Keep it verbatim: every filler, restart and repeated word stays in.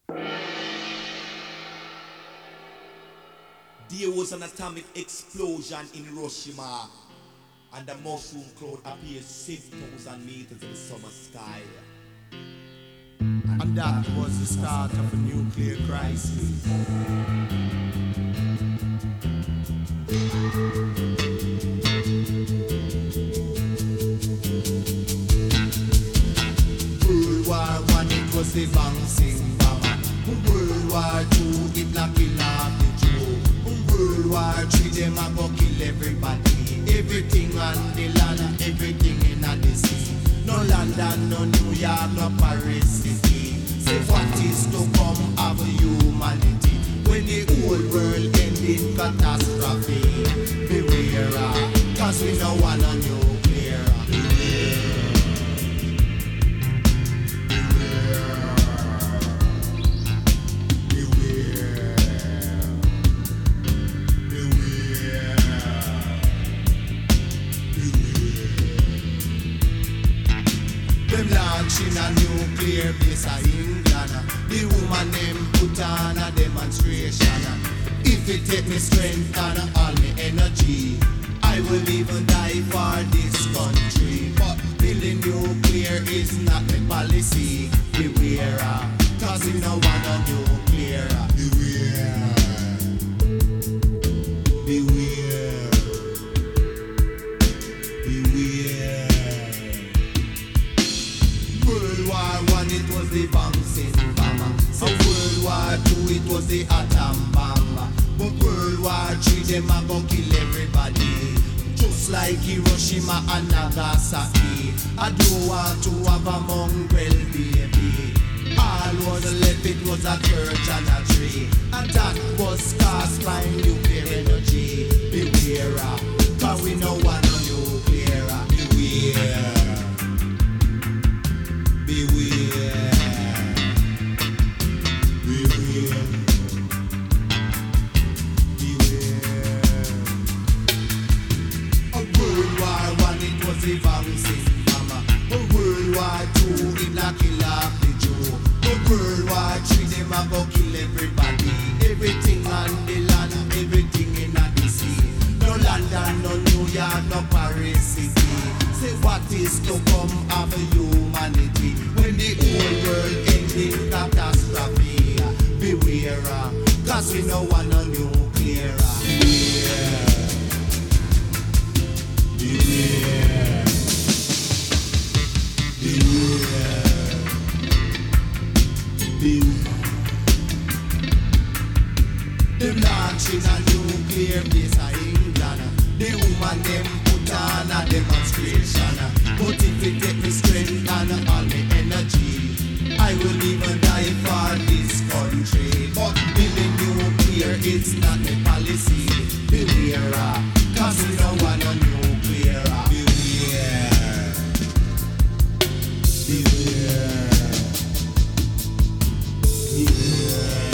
There was an atomic explosion in Hiroshima, and the mushroom cloud appeared six thousand meters in the summer sky. And that was the start of a nuclear crisis. World War One, it was the bouncing bomber. World War Two, it la kill off the Jew. World War Three, them a go kill everybody. Everything on the land, everything in the sea. No London, no New York, no Paris City. Say what is to come of humanity when the whole world end in catastrophe. Beware, ah, cause we no want a nuclear. Beware, beware, beware. Them launching a nuclear base a England. The woman them put on a demonstration. If it take me strength and all me energy, I will even die for this country. But building nuclear is not my policy. Beware, ah, cause we no want a nuclear. Beware, beware, beware. World War One, it was the bouncing bomber. So World War Two, it was the atom bomb. But World War Three, them a go kill everybody, just like Hiroshima and Nagasaki. I don't want to have a mongrel baby. All was left, it was a church and a tree, and that was caused by nuclear energy. Beware, ah, cause we no want no nuclear. Beware. Beware, beware, beware. A World War One, it was the bouncing bomber. A World War Two, it la kill off the Jew. A World War Three, them a go kill everybody. Everything on the land, everything in the sea. No London, no New York, no Paris City. Say what is to come of humanity when the whole world ends in catastrophe. Beware, ah, cause we no want no nuclear. Beware, beware, beware, beware. Them launching a nuclear base a England. The woman them put on a demonstration. But if it take me strength and all me energy, I will even die for this country. But building nuclear, it's not a policy. Beware, ah, cause we don't want no nuclear. Beware, beware, beware.